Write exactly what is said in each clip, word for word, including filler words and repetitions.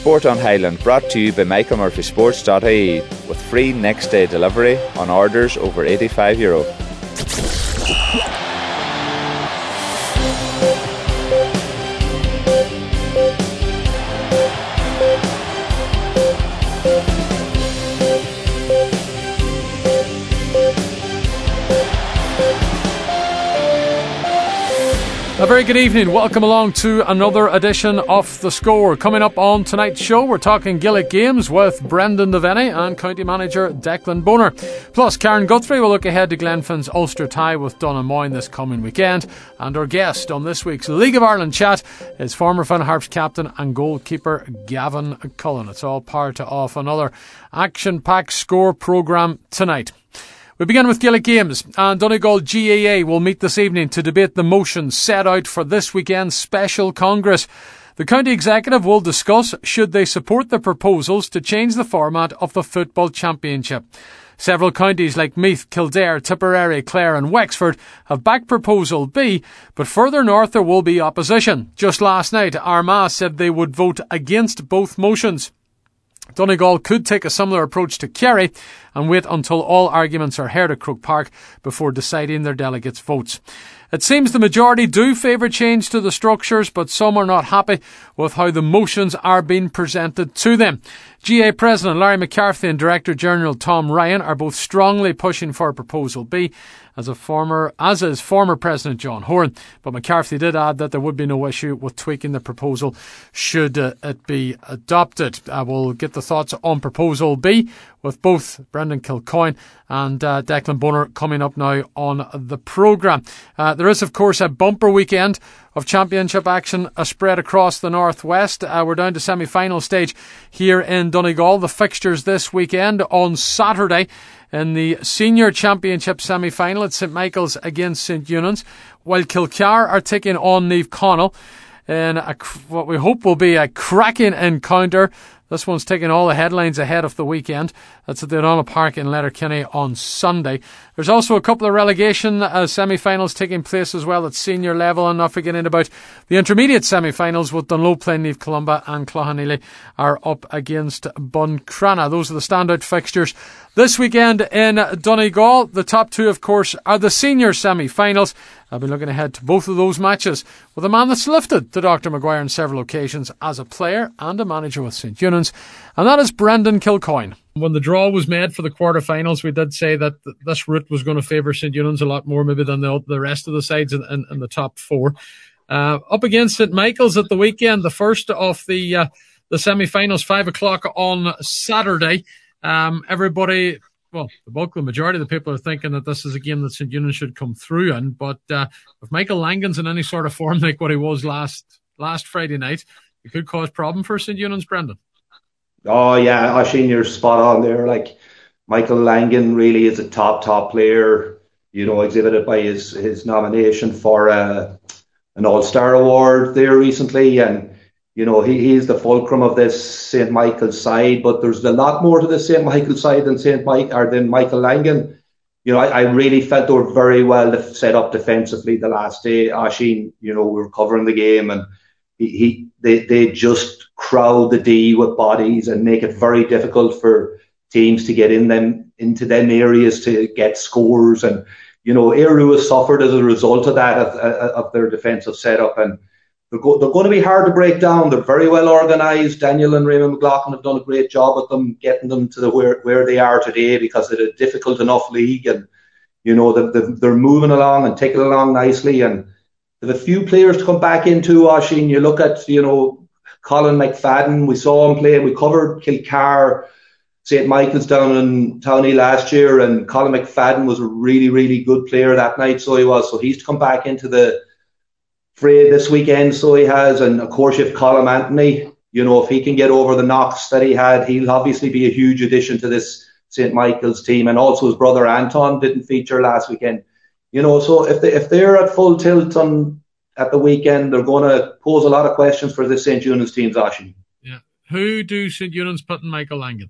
Sport on Highland brought to you by Michael Murphy Sports dot I E with free next day delivery on orders over eighty-five euro. A very good evening. Welcome along to another edition of The Score. Coming up on tonight's show, we're talking Gaelic games with Brendan Devaney and County Manager Declan Bonner. Plus, Karen Guthrie will look ahead to Glenfinn's Ulster tie with Donaghmoyne this coming weekend. And our guest on this week's League of Ireland chat is former Finn Harps captain and goalkeeper Gavin Cullen. It's all part of another action-packed Score programme tonight. We begin with Gaelic games, and Donegal G A A will meet this evening to debate the motions set out for this weekend's special Congress. The county executive will discuss should they support the proposals to change the format of the football championship. Several counties like Meath, Kildare, Tipperary, Clare and Wexford have backed Proposal B, but further north there will be opposition. Just last night, Armagh said they would vote against both motions. Donegal could take a similar approach to Kerry and wait until all arguments are heard at Croke Park before deciding their delegates' votes. It seems the majority do favour change to the structures, but some are not happy with how the motions are being presented to them. G A A President Larry McCarthy and Director General Tom Ryan are both strongly pushing for Proposal B, as a former, as is former President John Horan. But McCarthy did add that there would be no issue with tweaking the proposal should uh, it be adopted. I will get the thoughts on Proposal B with both Brendan Kilcoyne and uh, Declan Bonner coming up now on the programme. Uh, there is, of course, a bumper weekend of championship action uh, spread across the northwest. Uh, we're down to semi-final stage here in Donegal. The fixtures this weekend on Saturday in the Senior Championship semi-final at St Michael's against St Eunan's, while Kilcar are taking on Niamh Connell in a, what we hope will be a cracking encounter. This one's taking all the headlines ahead of the weekend. That's at the O'Donnell Park in Letterkenny on Sunday. There's also a couple of relegation uh, semi-finals taking place as well at senior level, and not forgetting about the intermediate semi-finals with Dunlow playing Niamh Columba and Cloughaneely are up against Buncrana. Those are the standout fixtures this weekend in Donegal. The top two, of course, are the senior semi-finals. I'll be looking ahead to both of those matches with a man that's lifted to Doctor Maguire on several occasions as a player and a manager with St Eunan's, and that is Brendan Kilcoyne. When the draw was made for the quarterfinals, we did say that this route was going to favour St Eunan's a lot more maybe than the, the rest of the sides in, in, in the top four. Uh, up against St Michael's at the weekend, the first of the uh, the semi-finals, five o'clock on Saturday. Um, everybody, well, the bulk, the majority of the people are thinking that this is a game that St Eunan's should come through in. But uh, if Michael Langan's in any sort of form like what he was last last Friday night, it could cause problem for St Eunan's, Brendan. Oh, yeah, Oisín, you're spot on there. Like, Michael Langan really is a top, top player, you know, exhibited by his, his nomination for uh, an All-Star award there recently. And, you know, he, he's the fulcrum of this Saint Michael's side, but there's a lot more to the Saint Michael's side than Saint Mike or than Michael Langan. You know, I, I really felt they were very well set up defensively the last day. Oisín, you know, we were covering the game, and he, he they, they just crowd the D with bodies and make it very difficult for teams to get in them into them areas to get scores. And, you know, Eru has suffered as a result of that, of, of their defensive setup. And they're, go, they're going to be hard to break down. They're very well organised. Daniel and Raymond McLaughlin have done a great job with them, getting them to the where, where they are today, because it's a difficult enough league. And, you know, they're, they're moving along and taking along nicely. And there's a few players to come back into, Oisín. You look at, you know, Colin McFadden, we saw him play. We covered Kilcar, Saint Michael's down in Towney last year, and Colin McFadden was a really, really good player that night, so he was. So he's to come back into the fray this weekend, so he has. And of course, you have Colin Anthony. You know, if he can get over the knocks that he had, he'll obviously be a huge addition to this Saint Michael's team. And also his brother Anton didn't feature last weekend. You know, so if they if they're at full tilt on at the weekend, they're going to pose a lot of questions for this St Eunan's team's Oisín. Yeah. Who do St Eunan's put in Michael Langan?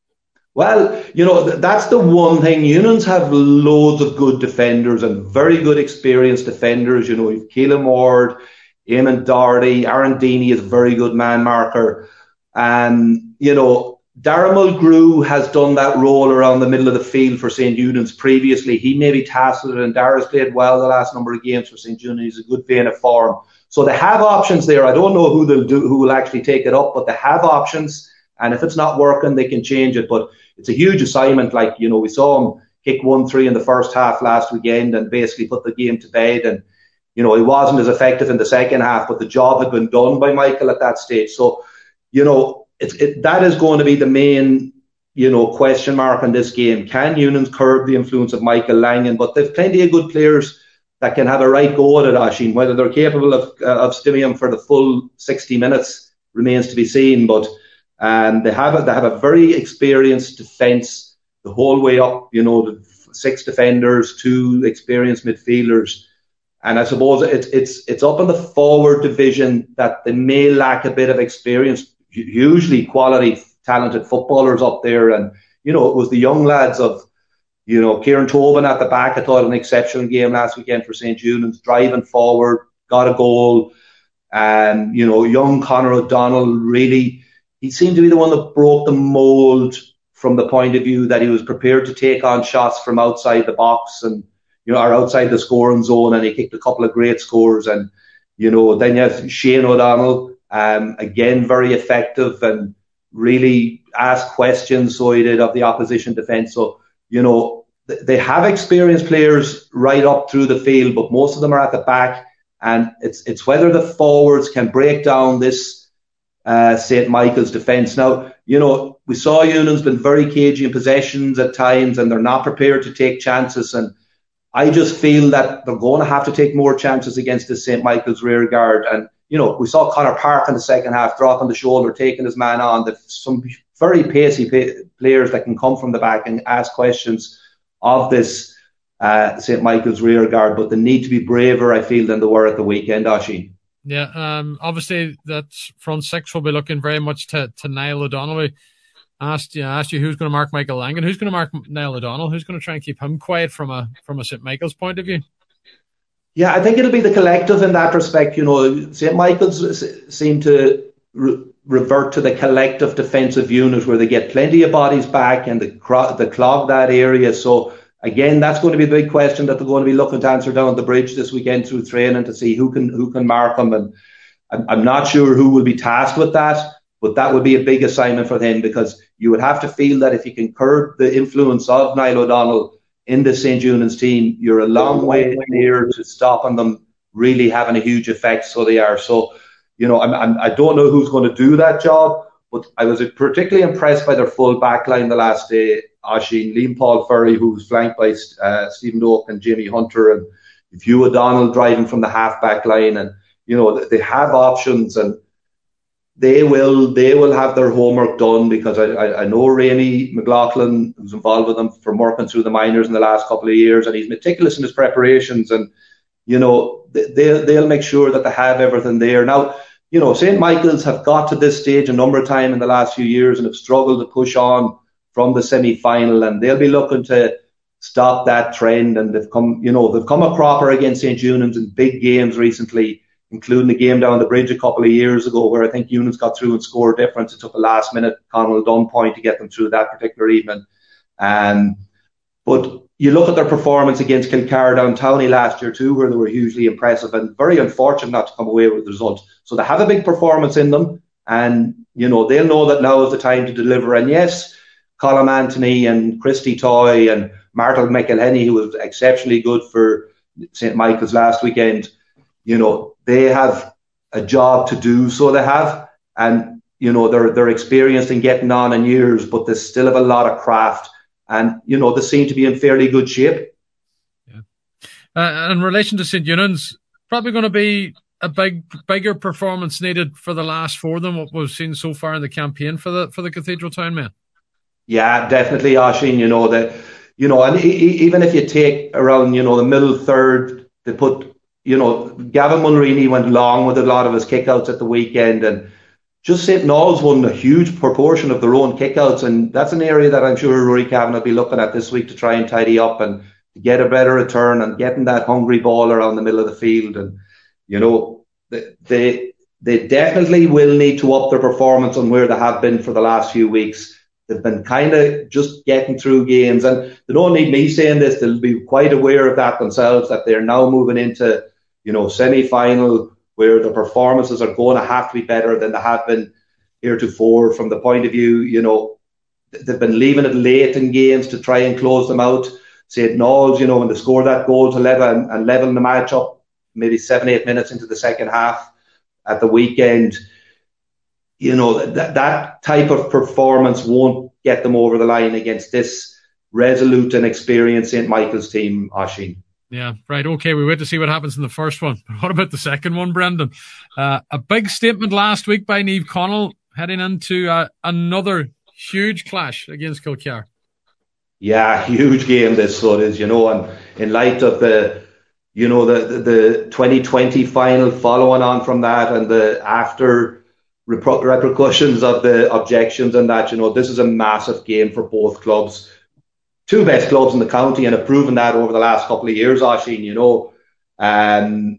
Well, you know, th- that's the one thing. Eunan's have loads of good defenders and very good experienced defenders. You know, you've Keelan Ward, Eamon Doherty, Aaron Deeney is a very good man marker. And, you know, Darren Mulgrew has done that role around the middle of the field for Saint Eunan's previously. He may be tasked with it, and Darren's played well the last number of games for Saint Eunan's. He's a good vein of form. So they have options there. I don't know who they'll do, who will actually take it up, but they have options. And if it's not working, they can change it. But it's a huge assignment. Like, you know, we saw him kick one three in the first half last weekend and basically put the game to bed. And, you know, he wasn't as effective in the second half, but the job had been done by Michael at that stage. So, you know, it's, it, that is going to be the main, you know, question mark on this game. Can Eunan's curb the influence of Michael Langan? But they've plenty of good players that can have a right go at it, Oisín. Whether they're capable of uh, of stemming him for the full sixty minutes remains to be seen. But um, they have a, they have a very experienced defence the whole way up. You know, the six defenders, two experienced midfielders, and I suppose it's it's it's up in the forward division that they may lack a bit of experience. Hugely quality, talented footballers up there, and you know, it was the young lads of, you know, Kieran Tobin at the back. I thought an exceptional game last weekend for Saint Eunan's, driving forward, got a goal. And, you know, young Conor O'Donnell, really, he seemed to be the one that broke the mould from the point of view that he was prepared to take on shots from outside the box and, you know, or outside the scoring zone, and he kicked a couple of great scores. And, you know, then you have Shane O'Donnell, um, again, very effective and really asked questions, so he did, of the opposition defence. So, you know, they have experienced players right up through the field, but most of them are at the back. And it's it's whether the forwards can break down this uh, Saint Michael's defence. Now, you know, we saw Eunan's been very cagey in possessions at times, and they're not prepared to take chances. And I just feel that they're going to have to take more chances against this Saint Michael's rear guard. And, you know, we saw Connor Park in the second half dropping the shoulder, taking his man on. There's some very pacey pa- players that can come from the back and ask questions of this uh, Saint Michael's rear guard, but they need to be braver, I feel, than they were at the weekend, Oisín. Yeah, um, obviously that front six will be looking very much to, to Niall O'Donnell. I asked you, asked you who's going to mark Michael Langan, who's going to mark Niall O'Donnell, who's going to try and keep him quiet from a from a Saint Michael's point of view. Yeah, I think it'll be the collective in that respect. You know, Saint Michael's seem to re- revert to the collective defensive unit where they get plenty of bodies back and they, cro- they clog that area. So, again, that's going to be the big question that they're going to be looking to answer down at the bridge this weekend through training, to see who can who can mark them. And I'm, I'm not sure who will be tasked with that, but that would be a big assignment for them, because you would have to feel that if you can curb the influence of Niall O'Donnell in the Saint Eunan's team, you're a long way near to stopping them really having a huge effect. So they are. So, you know, I'm, I'm, I don't know who's going to do that job, but I was particularly impressed by their full back line the last day. Oisín, Liam Paul Ferry, who was flanked by uh, Stephen Doak and Jamie Hunter, and Hugh O'Donnell driving from the half back line. And, you know, they have options, and they will they will have their homework done, because I, I, I know Rémi McLaughlin, who's involved with them from working through the minors in the last couple of years, and he's meticulous in his preparations. And, you know, they, they'll make sure that they have everything there. Now, you know, Saint Michael's have got to this stage a number of times in the last few years and have struggled to push on from the semi-final, and they'll be looking to stop that trend. And they've come, you know, they've come a cropper against Saint Eunan's in big games recently, including the game down the bridge a couple of years ago, where I think Eunan's got through and scored difference. It took a last minute Conall Dunn point to get them through that particular evening. Um, but you look at their performance against Kilcar Downtowney last year too, where they were hugely impressive and very unfortunate not to come away with the result. So they have a big performance in them, and, you know, they'll know that now is the time to deliver. And yes, Colm Anthony and Christy Toy and Martel McElhenney, who was exceptionally good for Saint Michael's last weekend, you know, they have a job to do. So they have, and, you know, they're they're experienced in getting on in years, but they still have a lot of craft, and, you know, they seem to be in fairly good shape. Yeah. Uh, in relation to Saint Eunan's, probably going to be a big, bigger performance needed for the last four than what we've seen so far in the campaign for the for the Cathedral Town men. Yeah, definitely, Oisín. You know that, you know, and e- even if you take around, you know, the middle third, they put, you know, Gavin Munrini went long with a lot of his kickouts at the weekend, and just Saint Noel's won a huge proportion of their own kickouts, and that's an area that I'm sure Rory Cavan will be looking at this week to try and tidy up and to get a better return and getting that hungry ball around the middle of the field. And, you know, they, they they definitely will need to up their performance on where they have been for the last few weeks. They've been kind of just getting through games, and they don't need me saying this. They'll be quite aware of that themselves, that they're now moving into, you know, semi-final where the performances are going to have to be better than they have been heretofore. From the point of view, you know, they've been leaving it late in games to try and close them out. Saint Knowles, you know, when they scored that goal to level and, and level the match up, maybe seven, eight minutes into the second half at the weekend, you know, that that type of performance won't get them over the line against this resolute and experienced Saint Michael's team, Oisín. Yeah, right. Okay, we wait to see what happens in the first one. But what about the second one, Brendan? Uh, a big statement last week by Niamh Conaill heading into uh, another huge clash against Kilcar. Yeah, huge game this, so it is, you know, and in light of the, you know, the, the, the twenty twenty final following on from that and the after repercussions of the objections and that, you know, this is a massive game for both clubs. Two best clubs in the county and have proven that over the last couple of years, Oisín, you know. Um,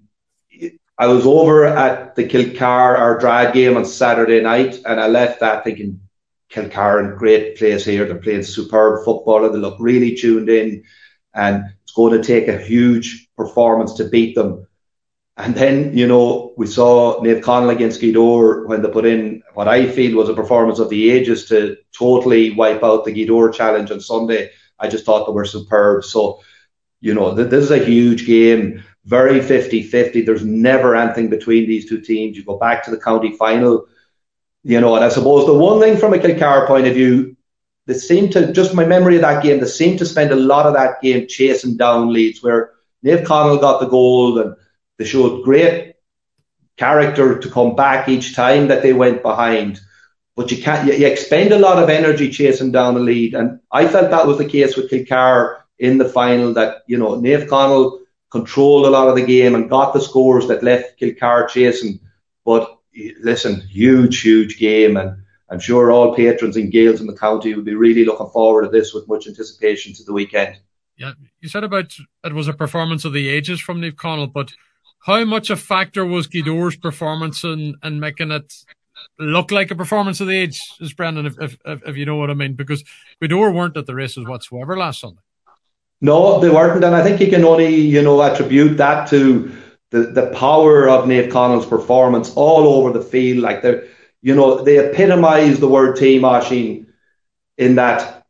I was over at the Kilcar, our drag game on Saturday night, and I left that thinking, Kilcar in great place here. They're playing superb football and they look really tuned in, and it's going to take a huge performance to beat them. And then, you know, we saw Niamh Conaill against Gweedore when they put in what I feel was a performance of the ages to totally wipe out the Gweedore challenge on Sunday. I just thought they were superb. So, you know, th- this is a huge game, very fifty-fifty. There's never anything between these two teams. You go back to the county final, you know, and I suppose the one thing from a Kilcar point of view, they seem to, just my memory of that game, they seem to spend a lot of that game chasing down leads, where Niamh Conaill got the goal and they showed great character to come back each time that they went behind. But you can't, you, you expend a lot of energy chasing down the lead. And I felt that was the case with Kilcar in the final, that, you know, Niamh Conaill controlled a lot of the game and got the scores that left Kilcar chasing. But listen, huge, huge game. And I'm sure all patrons and Gaels in the county will be really looking forward to this with much anticipation to the weekend. Yeah, you said about it was a performance of the ages from Niamh Conaill, but how much a factor was Gweedore's performance in, in making it look like a performance of the ages, Brendan, if, if, if you know what I mean? Because Gweedore weren't at the races whatsoever last Sunday. No, they weren't, and I think you can only, you know, attribute that to the, the power of Niamh Conall's performance all over the field. Like, they, you know, they epitomise the word team, Oisín, in that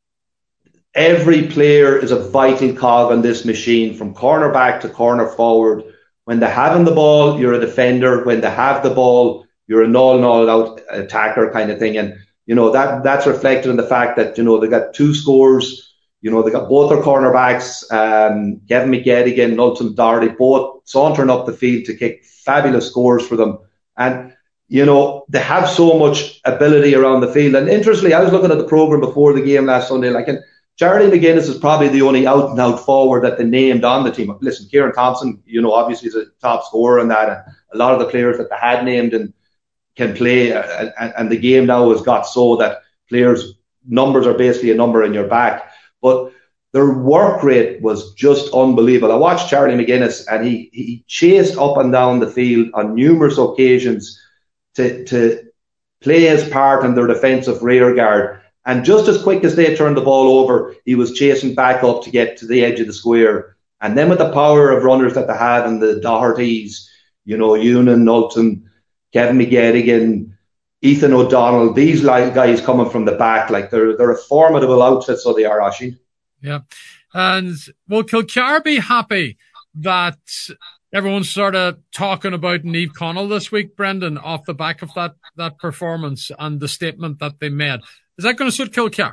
every player is a vital cog on this machine, from cornerback to corner forward. When they're having the ball, you're a defender. When they have the ball, you're an all and all out attacker kind of thing. And, you know, that that's reflected in the fact that, you know, they got two scores. You know, they got both their cornerbacks, um, Kevin McGettigan and Ultan Doherty, both sauntering up the field to kick fabulous scores for them. And, you know, they have so much ability around the field. And interestingly, I was looking at the programme before the game last Sunday, like, and Charlie McGuinness is probably the only out and out forward that they named on the team. Listen, Kieran Thompson, you know, obviously is a top scorer in that. And a lot of the players that they had named and can play, and, and the game now has got so that players' numbers are basically a number in your back. But their work rate was just unbelievable. I watched Charlie McGuinness, and he, he chased up and down the field on numerous occasions to, to play his part in their defensive rear guard. And just as quick as they turned the ball over, he was chasing back up to get to the edge of the square. And then with the power of runners that they had, and the Dohertys, you know, Ewan Knowlton, Kevin McGettigan, Ethan O'Donnell, these guys coming from the back, like they're they're a formidable outfit, so they are, Oisín. Yeah. And will Kilcar be happy that everyone's sort of talking about Niamh Conaill this week, Brendan, off the back of that, that performance and the statement that they made? Is that going to suit Kilcar?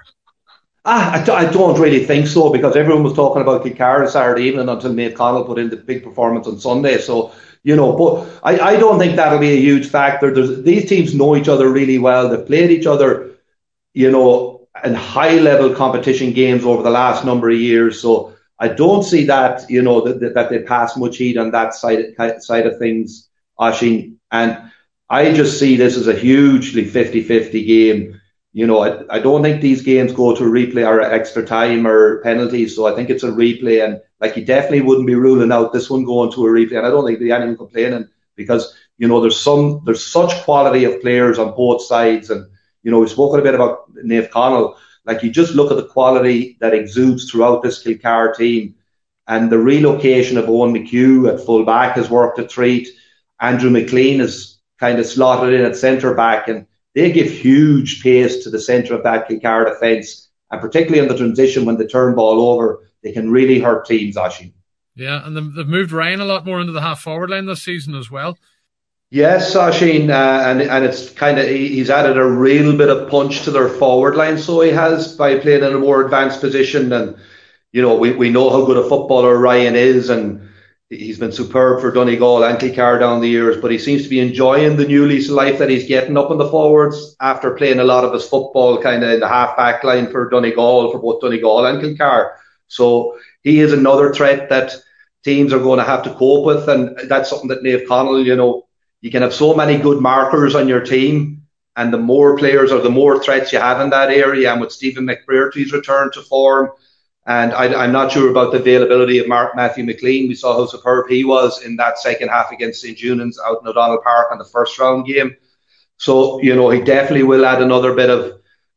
Ah, I, I don't really think so, because everyone was talking about Kilcar on Saturday evening until Niamh Conaill put in the big performance on Sunday. So, you know, but I, I don't think that'll be a huge factor. There's, these teams know each other really well. They've played each other, you know, in high-level competition games over the last number of years. So I don't see that, you know, that, that they pass much heat on that side, side of things, Oisín. And I just see this as a hugely fifty-fifty game. You know, I, I don't think these games go to replay or extra time or penalties. So I think it's a replay. And like, you definitely wouldn't be ruling out this one going to a replay. And I don't think there's anyone complaining, because you know, there's some, there's such quality of players on both sides. And, you know, we've spoken a bit about Naomh Conaill. Like, you just look at the quality that exudes throughout this Kilcar team, and the relocation of Owen McHugh at full back has worked a treat. Andrew McLean is kind of slotted in at centre back, and they give huge pace to the centre of that Kilcar defence. And particularly in the transition when they turn ball over, they can really hurt teams, Oisín. Yeah, and they've moved Ryan a lot more into the half-forward line this season as well. Yes, Oisín, uh, and and it's kind of, he's added a real bit of punch to their forward line, so he has, by playing in a more advanced position. And, you know, we, we know how good a footballer Ryan is, and he's been superb for Donegal and Kilcar down the years, but he seems to be enjoying the new lease of life that he's getting up in the forwards after playing a lot of his football kind of in the half-back line for Donegal, for both Donegal and Kilcar. So he is another threat that teams are going to have to cope with, and that's something that Naomh Conaill, you know, you can have so many good markers on your team, and the more players or the more threats you have in that area. And with Stephen McBrearty's return to form, and I, I'm not sure about the availability of Mark Matthew McLean. We saw how superb he was in that second half against Saint Junans out in O'Donnell Park on the first round game. So, you know, he definitely will add another bit of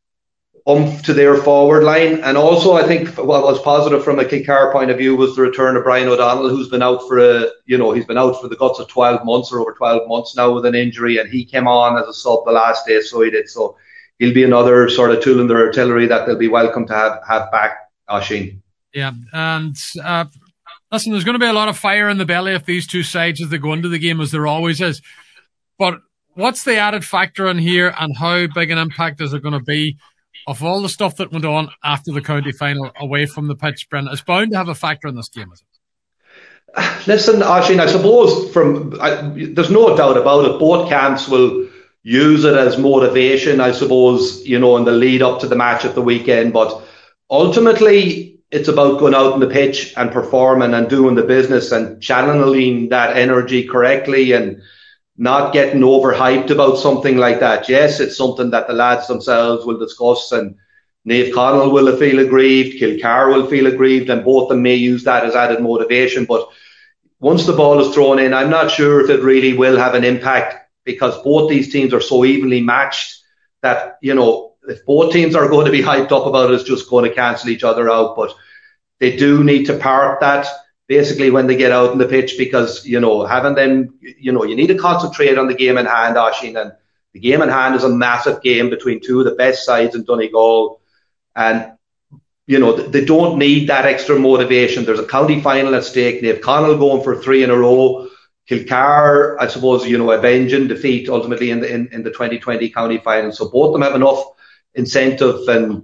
oomph to their forward line. And also, I think what was positive from a Kilcar point of view was the return of Brian O'Donnell, who's been out for a, you know, he's been out for the guts of twelve months or over twelve months now with an injury, and he came on as a sub the last day, so he did. So he'll be another sort of tool in their artillery that they'll be welcome to have, have back, Oisín. Yeah, and uh, listen, there's going to be a lot of fire in the belly of these two sides as they go into the game, as there always is. But what's the added factor in here, and how big an impact is it going to be of all the stuff that went on after the county final away from the pitch, Brendan? It's bound to have a factor in this game, is it? Listen, Oisín, I suppose from I, there's no doubt about it. Both camps will use it as motivation, I suppose, you know, in the lead up to the match at the weekend. But ultimately, it's about going out on the pitch and performing and doing the business and channeling that energy correctly and not getting overhyped about something like that. Yes, it's something that the lads themselves will discuss, and Naomh Conaill will feel aggrieved, Kilcar will feel aggrieved, and both of them may use that as added motivation. But once the ball is thrown in, I'm not sure if it really will have an impact, because both these teams are so evenly matched that, you know, if both teams are going to be hyped up about it, it's just going to cancel each other out. But they do need to park that basically when they get out on the pitch, because, you know, having them, you know, you need to concentrate on the game in hand, Oisín, and the game in hand is a massive game between two of the best sides in Donegal, and, you know, they don't need that extra motivation. There's a county final at stake. Naomh Conaill going for three in a row. Kilcar, I suppose, you know, avenging defeat ultimately in the in, in the twenty twenty county final. So both of them have enough incentive and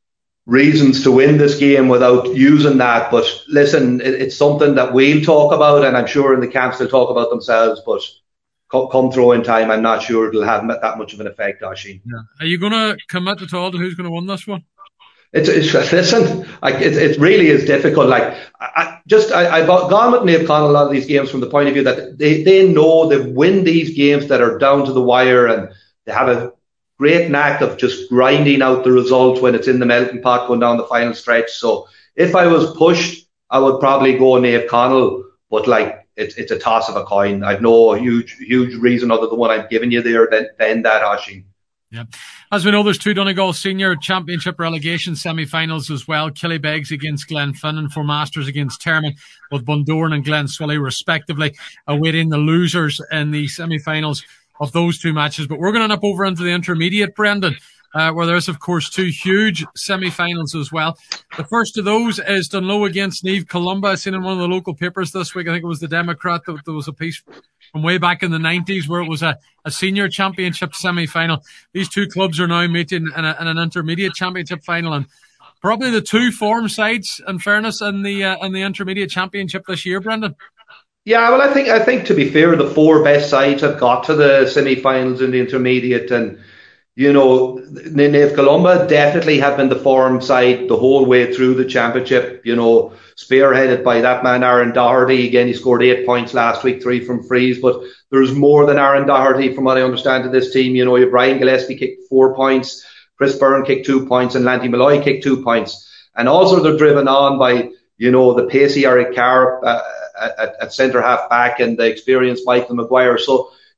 reasons to win this game without using that. But listen, it, it's something that we'll talk about, and I'm sure in the camps they'll talk about themselves. But come, come throwing time, I'm not sure it'll have that much of an effect, Oisín. Yeah. Are you going to commit at all to who's going to win this one? It's, it's listen, like it, it really is difficult. Like I, I just, I, I've gone with Naomh Conaill a lot of these games from the point of view that they, they know they win these games that are down to the wire, and they have a great knack of just grinding out the result when it's in the melting pot going down the final stretch. So if I was pushed, I would probably go Naomh Conaill, but like it's it's a toss of a coin. I've no huge huge reason other than what I'm giving you there than, than that, Oisín. Yeah. As we know, there's two Donegal Senior Championship relegation semi-finals as well. Killybegs against Glenfinnan, Four Masters against Termon, with Bundoran and Glenswilly respectively, awaiting the losers in the semi-finals of those two matches. But we're going to end up over into the intermediate, Brendan, uh, where there's, of course, two huge semi-finals as well. The first of those is Dunloe against Niamh Columba. I seen in one of the local papers this week, I think it was the Democrat, that there was a piece from way back in the nineties where it was a, a senior championship semi-final. These two clubs are now meeting in, a, in an intermediate championship final, and probably the two form sides, in fairness, in the uh, in the intermediate championship this year, Brendan. Yeah, well, I think I think to be fair, the four best sides have got to the semi-finals in the intermediate, and you know, Niamh Columba definitely have been the form side the whole way through the championship. You know, spearheaded by that man Aaron Doherty. Again, he scored eight points last week, three from frees. But there's more than Aaron Doherty, from what I understand, to this team. You know, you have Ryan Gillespie kicked four points, Chris Byrne kicked two points, and Lanty Malloy kicked two points. And also they're driven on by, you know, the pacey Eric Carr uh, at, at centre half back and the experienced Michael Maguire. So,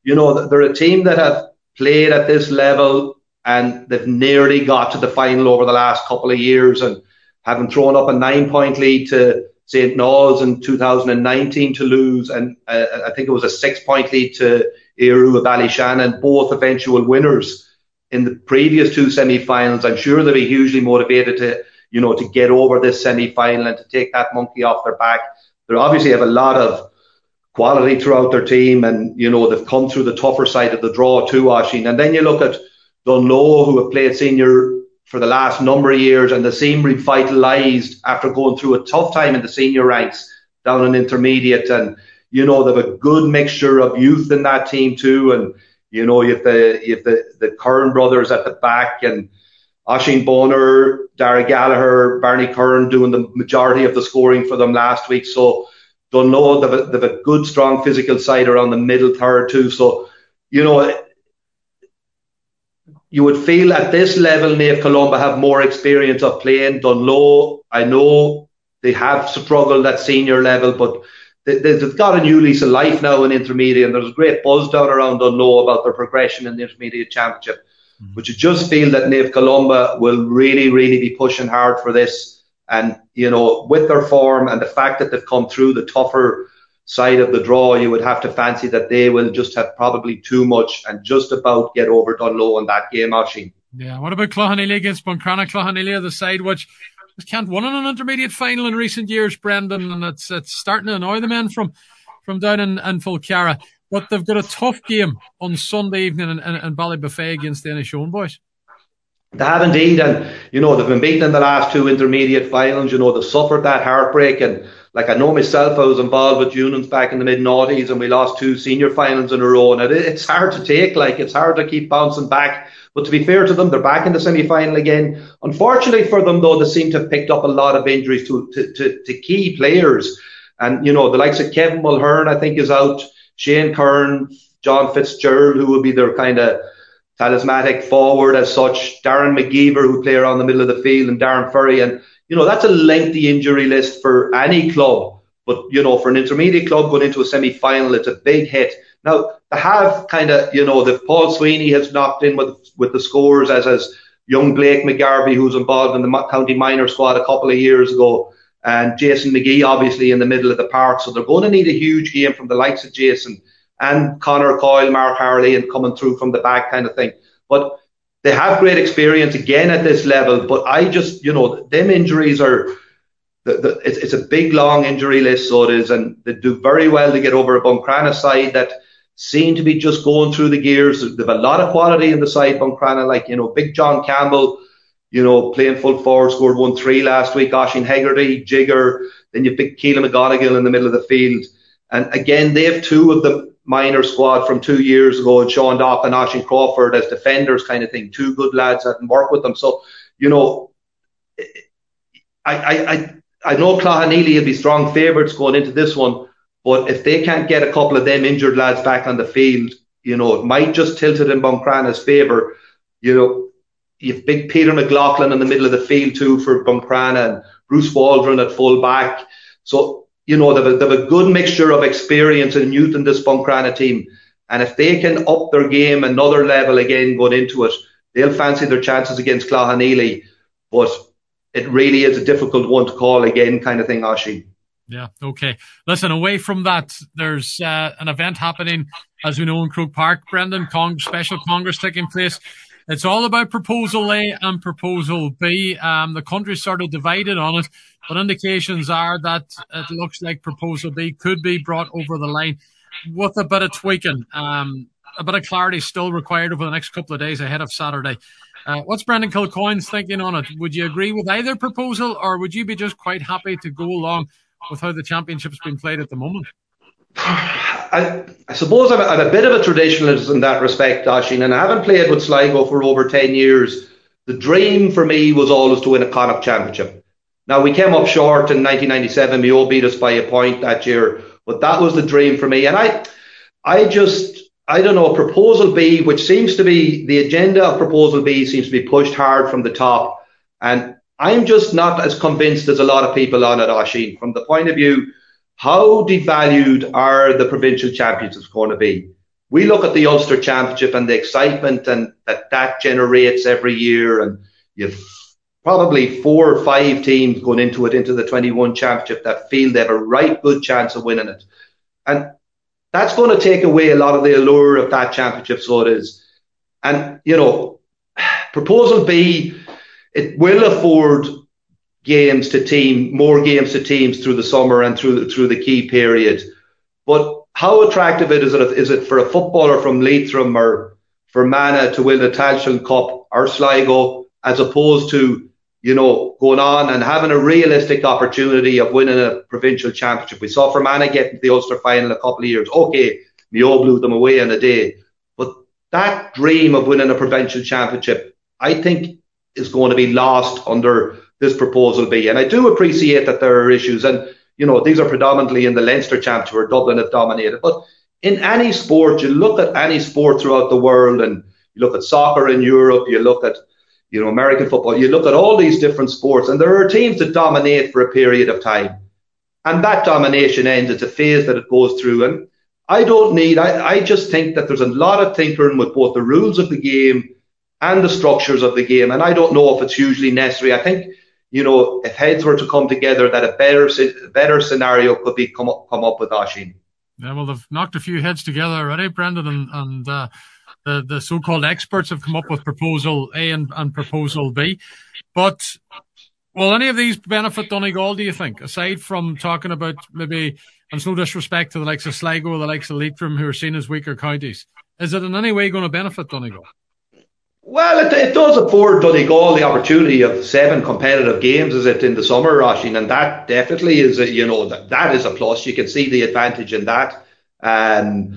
you know, they're a team that have played at this level and they've nearly got to the final over the last couple of years, and having thrown up a nine-point lead to Saint Knowles in two thousand nineteen to lose, and uh, I think it was a six-point lead to Eru of Ballyshannon, both eventual winners in the previous two semi-finals. I'm sure they'll be hugely motivated to, you know, to get over this semi-final and to take that monkey off their back. They obviously have a lot of quality throughout their team, and, you know, they've come through the tougher side of the draw too, Oisín. And then you look at Dunloe, who have played senior for the last number of years, and they seem revitalised after going through a tough time in the senior ranks down in intermediate. And, you know, they have a good mixture of youth in that team too. And, you know, you have the, you have the, the Curran brothers at the back, and Oisín Boner, Dara Gallagher, Barney Curran doing the majority of the scoring for them last week. So Dunloe, they've a, they've a good, strong physical side around the middle third too. So, you know, you would feel at this level, Naomh Columba have more experience of playing. Dunloe, I know they have struggled at senior level, but they, they've got a new lease of life now in intermediate, and there's a great buzz down around Dunloe about their progression in the intermediate championship. Mm-hmm. But you just feel that Naomh Columba will really, really be pushing hard for this. And, you know, with their form and the fact that they've come through the tougher side of the draw, you would have to fancy that they will just have probably too much and just about get over Dunloe in that game, Oisín. Yeah, what about Cloughaneely against Buncrana? Cloughaneely are the side which just can't win in an intermediate final in recent years, Brendan, and it's it's starting to annoy the men from, from down in, in Fulcara. But they've got a tough game on Sunday evening in, in, in Ballybuffet against the Inishowen boys. They have indeed, and, you know, they've been beaten in the last two intermediate finals. You know, they've suffered that heartbreak, and, like, I know myself, I was involved with Union's back in the mid-noughties, and we lost two senior finals in a row, and it, it's hard to take, like, it's hard to keep bouncing back. But to be fair to them, they're back in the semi-final again. Unfortunately for them, though, they seem to have picked up a lot of injuries to, to, to, to key players. And, you know, the likes of Kevin Mulhern, I think, is out. Shane Kern, John Fitzgerald, who will be their kind of talismanic forward as such. Darren McGeever, who play around the middle of the field, and Darren Furry. And, you know, that's a lengthy injury list for any club. But, you know, for an intermediate club going into a semi-final, it's a big hit. Now, they have kind of, you know, the Paul Sweeney has knocked in with with the scores, as has young Blake McGarvey, who's involved in the county minor squad a couple of years ago, and Jason McGee, obviously, in the middle of the park. So they're going to need a huge game from the likes of Jason and Connor Coyle, Mark Harley, and coming through from the back kind of thing. But they have great experience again at this level. But I just, you know, them injuries are, the, the, it's, it's a big, long injury list, so it is, and they do very well to get over a Buncrana side that seem to be just going through the gears. They have a lot of quality in the side, Buncrana, like, you know, Big John Campbell, you know, playing full forward, scored one three last week. Oisín Hegarty, Jigger, then you pick Keelan McGonigal in the middle of the field. And again, they have two of the minor squad from two years ago, and Sean Dock and Oisín Crawford as defenders kind of thing. Two good lads that can work with them. So, you know, I I I, I know Cloughaneely will be strong favourites going into this one, but if they can't get a couple of them injured lads back on the field, you know, it might just tilt it in Buncrana's favour. You know, you've big Peter McLaughlin in the middle of the field too for Buncrana, and Bruce Waldron at full back. So, you know, they have, a, they have a good mixture of experience and youth in this Buncrana team. And if they can up their game another level again going into it, they'll fancy their chances against Cloughaneely. But it really is a difficult one to call again, kind of thing, Oisín. Yeah, okay. Listen, away from that, there's uh, an event happening, as we know, in Croke Park, Brendan, Cong- special Congress taking place. It's all about Proposal A and Proposal B. Um, the country's sort of divided on it, but indications are that it looks like Proposal B could be brought over the line with a bit of tweaking. Um, a bit of clarity still required over the next couple of days ahead of Saturday. Uh, what's Brendan Kilcoyne's thinking on it? Would you agree with either proposal, or would you be just quite happy to go along with how the championship's been played at the moment? I, I suppose I'm a, I'm a bit of a traditionalist in that respect, Oisín, and I haven't played with Sligo for over ten years. The dream for me was always to win a Connacht championship. Now, we came up short in nineteen ninety-seven. Mayo beat us by a point that year, but that was the dream for me. And I, I just, I don't know, Proposal B, which seems to be, the agenda of Proposal B seems to be pushed hard from the top. And I'm just not as convinced as a lot of people on it, Oisín, from the point of view, how devalued are the provincial championships going to be? we look at the Ulster Championship and the excitement and that that generates every year, and you've probably four or five teams going into it, into the twenty-one Championship, that feel they have a right good chance of winning it. And that's going to take away a lot of the allure of that championship, so it is. And, you know, Proposal B, it will afford games to team, more games to teams through the summer and through, through the key period. But how attractive it is, it is it for a footballer from Leitrim or for Mana to win the Tailteann Cup or Sligo, as opposed to, you know, going on and having a realistic opportunity of winning a provincial championship? We saw Fermanagh getting to the Ulster final a couple of years. Okay, Mayo blew them away in a day. But that dream of winning a provincial championship, I think, is going to be lost under this Proposal B. And I do appreciate that there are issues. And, you know, these are predominantly in the Leinster Championship where Dublin have dominated. But in any sport, you look at any sport throughout the world, and you look at soccer in Europe, you look at, you know, American football, you look at all these different sports, and there are teams that dominate for a period of time. And that domination ends. It's a phase that it goes through. And I don't need, I, I just think that there's a lot of tinkering with both the rules of the game and the structures of the game. And I don't know if it's hugely necessary. I think, you know, if heads were to come together, that a better better scenario could be come up, come up with, Oisín. Yeah, well, they've knocked a few heads together already, Brendan, and, and uh, the, the so-called experts have come up with Proposal A and, and Proposal B. But will any of these benefit Donegal, do you think, aside from talking about maybe, and it's no disrespect to the likes of Sligo or the likes of Leitrim, who are seen as weaker counties? Is it in any way going to benefit Donegal? Well, it, it does afford Donegal the opportunity of seven competitive games, is it, in the summer, Oisín, and that definitely is, a, you know, that, that is a plus. You can see the advantage in that. Um,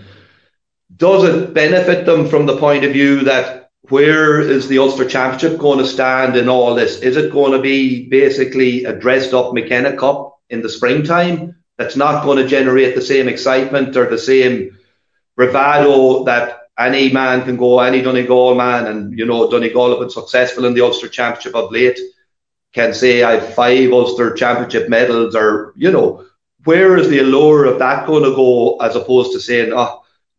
does it benefit them from the point of view that where is the Ulster Championship going to stand in all this? Is it going to be basically a dressed-up McKenna Cup in the springtime that's not going to generate the same excitement or the same bravado that any man can go, any Donegal man, and, you know, Donegal have been successful in the Ulster Championship of late, can say, I have five Ulster Championship medals, or, you know, where is the allure of that going to go, as opposed to saying, oh,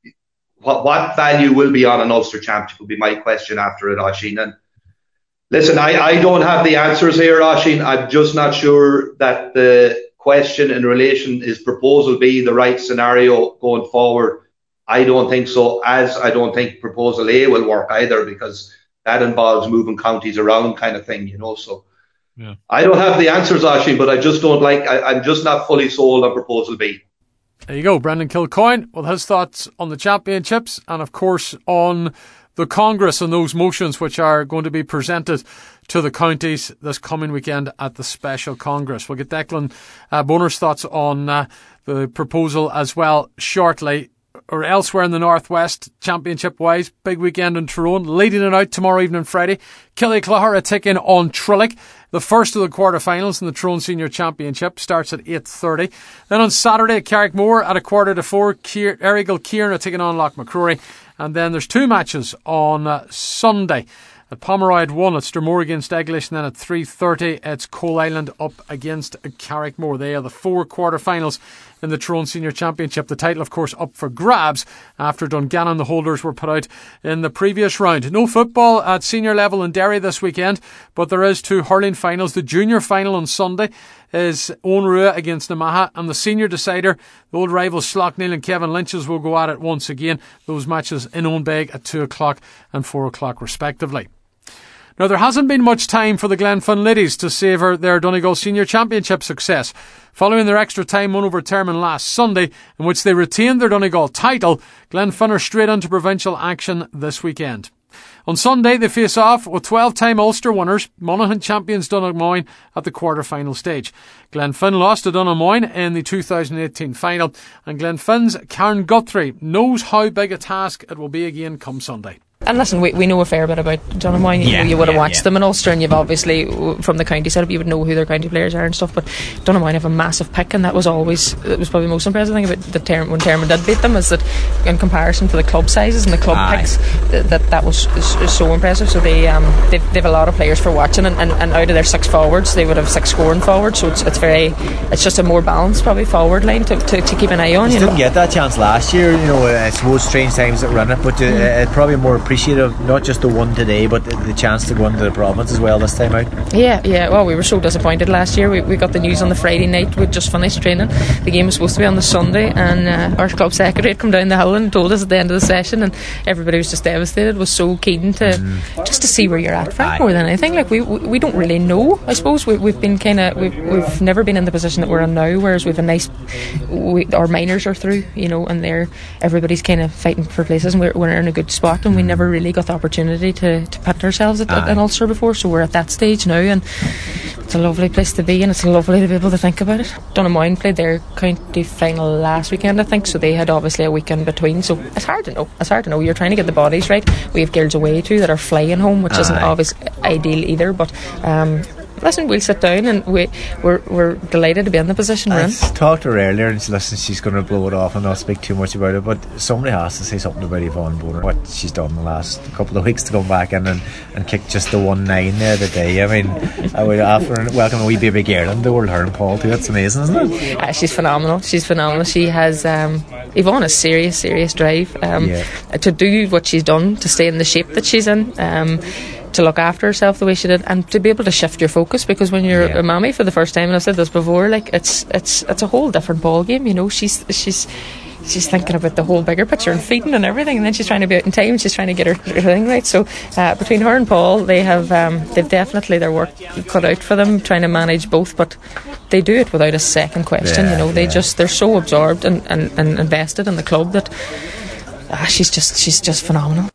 what, what value will be on an Ulster Championship would be my question after it, Oisín. And listen, I, I don't have the answers here, Oisín. I'm just not sure that the question in relation is Proposal B the right scenario going forward. I don't think so, as I don't think Proposal A will work either, because that involves moving counties around kind of thing, you know. So yeah. I don't have the answers, Oisín, but I just don't like, I, I'm just not fully sold on Proposal B. There you go, Brendan Kilcoyne with his thoughts on the championships and, of course, on the Congress and those motions which are going to be presented to the counties this coming weekend at the special Congress. We'll get Declan uh, Bonner's thoughts on uh, the proposal as well shortly. Or elsewhere in the Northwest, championship-wise, big weekend in Tyrone, leading it out tomorrow evening, Friday. Killyclahar taking on Trillick. The first of the quarter-finals in the Tyrone Senior Championship starts at eight thirty. Then on Saturday at Carrickmore at a quarter to four, Kier- Errigal Kieran are taking on Loch McCrory. And then there's two matches on uh, Sunday. At Pomeroy at one, it's Dromore against Eglish, and then at three thirty, it's Coal Island up against Carrickmore. They are the four quarter-finals in the Tyrone Senior Championship. The title, of course, up for grabs after Dungannon, the holders, were put out in the previous round. No football at senior level in Derry this weekend, but there is two hurling finals. The junior final on Sunday is Owen Rua against Namaha, and the senior decider, the old rivals Slough-Neil and Kevin Lynch's, will go at it once again. Those matches in Owenbeg at two o'clock and four o'clock respectively. Now, there hasn't been much time for the Glenfin ladies to savour their Donegal Senior Championship success. Following their extra time won over Termon last Sunday, in which they retained their Donegal title, Glenfin are straight into provincial action this weekend. On Sunday, they face off with twelve-time Ulster winners, Monaghan champions Donaghmoyne, at the quarter-final stage. Glenfin lost to Donaghmoyne in the two thousand eighteen final, and Glenfin's Karen Guthrie knows how big a task it will be again come Sunday. And listen, we, we know a fair bit about Donaghmoyne. You, yeah, know, you would have yeah, watched yeah. them in Ulster, and you've obviously, from the county setup, you would know who their county players are and stuff. But Donaghmoyne have a massive pick, and that was always, it was probably the most impressive thing about the term when Termon did beat them, is that in comparison to the club sizes and the club Aye. picks, that that, that was is, is so impressive. So they um they've, they've a lot of players for watching, and, and, and out of their six forwards, they would have six scoring forwards. So it's it's very, it's just a more balanced probably forward line to, to, to keep an eye on. You You know? didn't get that chance last year, you know. I suppose strange times that run it, but uh, mm. uh, probably more appreciative, not just the one today, but the, the chance to go into the province as well this time out. Yeah, yeah. Well, we were so disappointed last year. We, we got the news on the Friday night. We'd just finished training. The game was supposed to be on the Sunday, and uh, our club secretary had come down the hill and told us at the end of the session, and everybody was just devastated. Was so keen to mm. just to see where you're at, Frank, more than anything. Like we we, we don't really know. I suppose we, we've been kind of we've, we've never been in the position that we're in now. Whereas we've a nice, we, our minors are through, you know, and they're everybody's kind of fighting for places, and we're, we're in a good spot, and we never really got the opportunity to, to put ourselves at, at an Ulster before, so we're at that stage now, and it's a lovely place to be, and it's lovely to be able to think about it. Donaghmoyne played their county final last weekend, I think, so they had obviously a weekend between, so it's hard to know. It's hard to know. You're trying to get the bodies right. We have girls away too that are flying home, which Aye. isn't obviously ideal either, but um listen, we'll sit down, and we, we're we're delighted to be in the position we're in. I talked to her earlier, and she, listen, she's going to blow it off and not speak too much about it, but somebody has to say something about Yvonne Bonner, what she's done the last couple of weeks to come back in and, and kick just the one nine there today. I mean, I would after welcome a wee baby girl into the World Hurling Paul too. It's amazing, isn't it? Uh, she's phenomenal. She's phenomenal. She has um, Yvonne has serious, serious drive um, yeah. to do what she's done, to stay in the shape that she's in. Um, to look after herself the way she did, and to be able to shift your focus, because when you're yeah. a mammy for the first time, and I've said this before, like it's it's it's a whole different ball game, you know. She's she's she's thinking about the whole bigger picture and feeding and everything, and then she's trying to be out in time, she's trying to get her, her thing right. So uh, between her and Paul, they have um, they've definitely their work cut out for them, trying to manage both, but they do it without a second question. Yeah, you know, they yeah. just they're so absorbed and, and, and invested in the club that uh, she's just she's just phenomenal.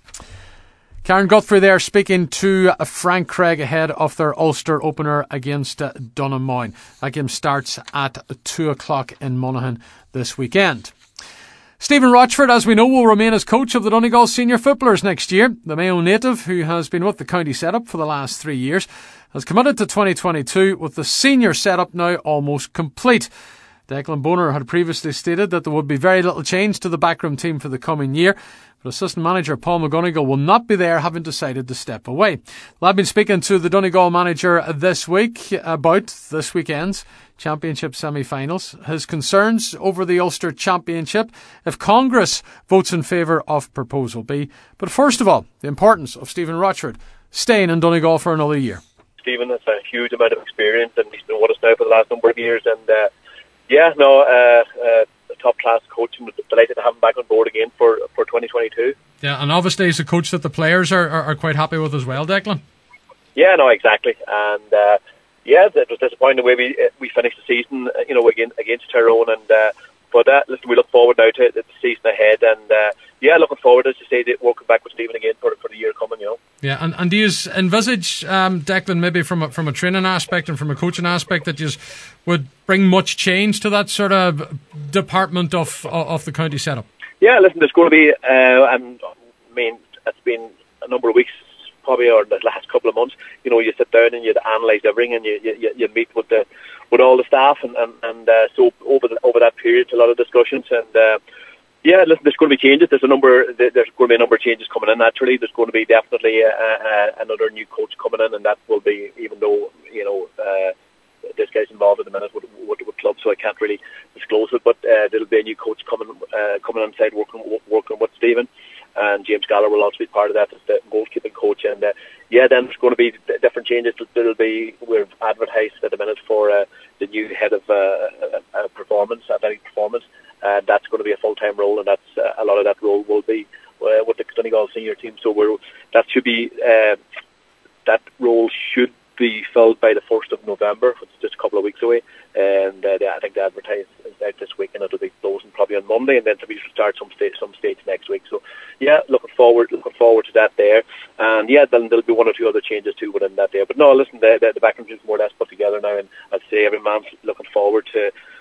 Karen Guthrie there speaking to Frank Craig ahead of their Ulster opener against uh, Donaghmoyne. That game starts at two o'clock in Monaghan this weekend. Stephen Rochford, as we know, will remain as coach of the Donegal senior footballers next year. The Mayo native, who has been with the county setup for the last three years, has committed to twenty twenty-two with the senior setup now almost complete. Declan Bonner had previously stated that there would be very little change to the backroom team for the coming year, but assistant manager Paul McGonigal will not be there, having decided to step away. Well, I've been speaking to the Donegal manager this week about this weekend's Championship semi-finals, his concerns over the Ulster Championship, if Congress votes in favour of Proposal B. But first of all, the importance of Stephen Rochford staying in Donegal for another year. Stephen has a huge amount of experience, and he's been with us now for the last number of years, and uh, yeah, no, uh, uh, a top-class coach, and delighted to have him back on board again for, for twenty twenty-two. Yeah, and obviously he's a coach that the players are, are, are quite happy with as well, Declan. Yeah, no, exactly. And uh, yeah, it was disappointing the way we we finished the season, you know, against, against Tyrone. And uh, but uh, listen, we look forward now to the season ahead, and uh, yeah, looking forward, as you say, to working back with Stephen again for for the year coming, you know. Yeah, and, and do you envisage, um, Declan, maybe from a, from a training aspect and from a coaching aspect, that you would bring much change to that sort of department of of the county setup? Yeah, listen, there's going to be, uh, and I mean, it's been a number of weeks, probably, or the last couple of months. You know, you sit down and you analyse everything, and you, you you meet with the with all the staff, and and, and uh, so over the, over that period, a lot of discussions, and. Uh, Yeah, listen, there's going to be changes. There's a number. There's going to be a number of changes coming in. Naturally, there's going to be definitely a, a, another new coach coming in, and that will be, even though you know uh, this guy's involved at the minute with, with, with clubs, so I can't really disclose it. But uh, there'll be a new coach coming uh, coming inside, working working with Stephen, and James Gallagher will also be part of that as the goalkeeping coach. And uh, yeah, then there's going to be different changes. There'll be we've advertised at the minute for uh, the new head of uh, uh, performance, athletic performance. Uh, that's going to be a full-time role, and that's uh, a lot of that role will be uh, with the Donegal senior team. So we're, that should be uh, that role should be filled by the first of November, which is just a couple of weeks away. And uh, I think the advertise is out this week, and it'll be closing probably on Monday, and then we should start some stage some stage next week. So yeah, looking forward looking forward to that there. And yeah, then there'll be one or two other changes too within that there. But no, listen, the the, the backroom is more or less put together now, and I'd say every man's looking forward to.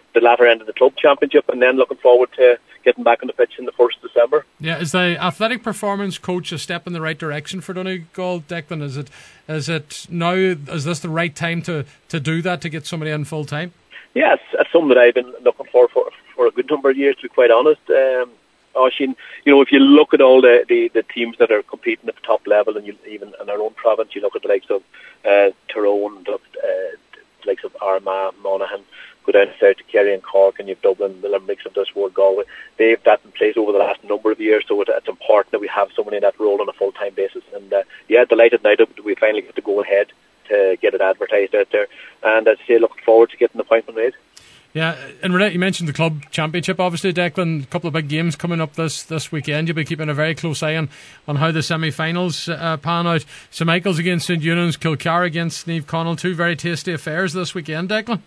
the latter end of the club championship, and then looking forward to getting back on the pitch in the first of December. Yeah, is the athletic performance coach a step in the right direction for Donegal, Declan? Is it is it now? Is this the right time to, to do that, to get somebody in full time? Yes, yeah, it's something that I've been looking for for, for a good number of years, to be quite honest. Um, Oisín, you know, if you look at all the, the, the teams that are competing at the top level, and you, even in our own province, you look at the likes of uh, Tyrone, the, uh, the likes of Armagh, Monaghan, go down south to Kerry and Cork, and you've Dublin, the Limerick's of this world, Galway. They've that in place over the last number of years, so it, it's important that we have someone in that role on a full-time basis. And uh, yeah, delighted now that we finally get to go ahead to get it advertised out there. And as I say, looking forward to getting the appointment made. Yeah, and Renee, you mentioned the club championship, obviously, Declan. A couple of big games coming up this, this weekend. You'll be keeping a very close eye on, on how the semi-finals uh, pan out. Saint Michael's against Saint Eunan's, Kilcar against Sneeve Connell. Two very tasty affairs this weekend, Declan.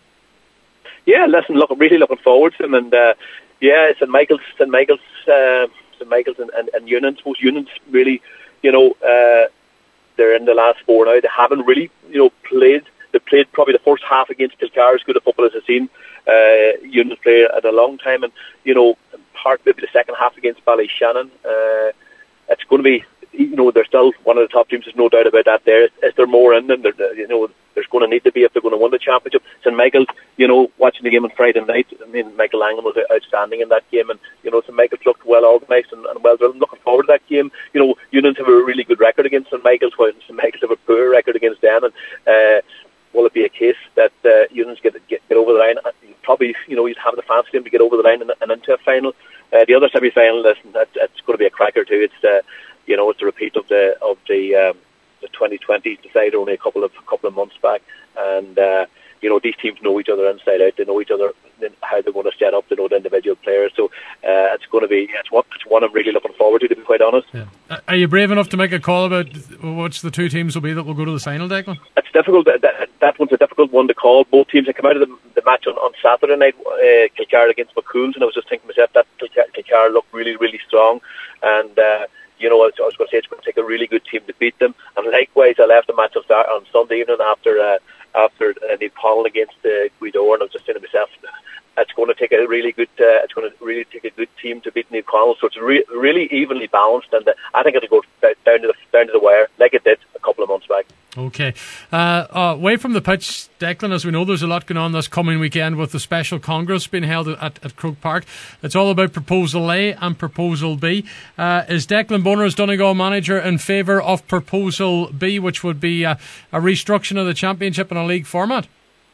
Yeah, listen, look, I'm really looking forward to them. And uh, yeah, Saint Michael's, Saint Michael's, uh, Saint Michael's, and, and, and Eunan's. Most Eunan's really, you know, uh, they're in the last four now. They haven't really, you know, played. They played probably the first half against Kilcar, as good a football as I've seen. Uh, Eunan's play at a long time, and you know, part maybe the second half against Ballyshannon. Uh, it's going to be, you know, they're still one of the top teams. There's no doubt about that. There is, is there more in them? There, you know, there's going to need to be if they're going to win the championship. Saint Michael's, you know, watching the game on Friday night, I mean, Michael Langham was outstanding in that game, and you know, Saint Michael's looked well organised and, and well drilled. I'm looking forward to that game. You know, Eunan's have a really good record against Saint Michael's, while Saint Michael's have a poor record against them, and uh, will it be a case that uh, Eunan's get, get get over the line? Probably, you know, you'd have the fancy them to get over the line and, and into a final. Uh, the other semi-final, listen, that, that's going to be a cracker too. It's uh, you know, it's a repeat of the of the um, the twenty twenty decided only a couple of couple of months back, and uh, you know, these teams know each other inside out. They know each other, how they're going to set up. They know the individual players. So uh, it's going to be it's one, it's one I'm really looking forward to, to be quite honest. Yeah. Are you brave enough to make a call about which the two teams will be that will go to the final, Declan? It's difficult. That, that one's a difficult one to call. Both teams have come out of the, the match on, on Saturday night, uh, Kilcar against McCool's, and I was just thinking to myself that Kilcar looked really, really strong. And uh, you know, I was, I was going to say it's going to take a really good team to beat them. And likewise, I left the match on, on Sunday evening after uh, after uh, Sneeve Connell against uh, Guido, and I was just saying to myself, it's going to take a really good, uh, it's going to really take a good team to beat Sneeve Connell. So it's re- really evenly balanced, and uh, I think it'll go down to the down to the wire, like it did a couple of months back. Okay, uh, uh, away from the pitch, Declan, as we know, there's a lot going on this coming weekend with the special congress being held at, at Croke Park. It's all about Proposal A and Proposal B. Uh, is Declan Bonner, as Donegal manager, in favour of Proposal B, which would be uh, a restructuring of the championship in a league format?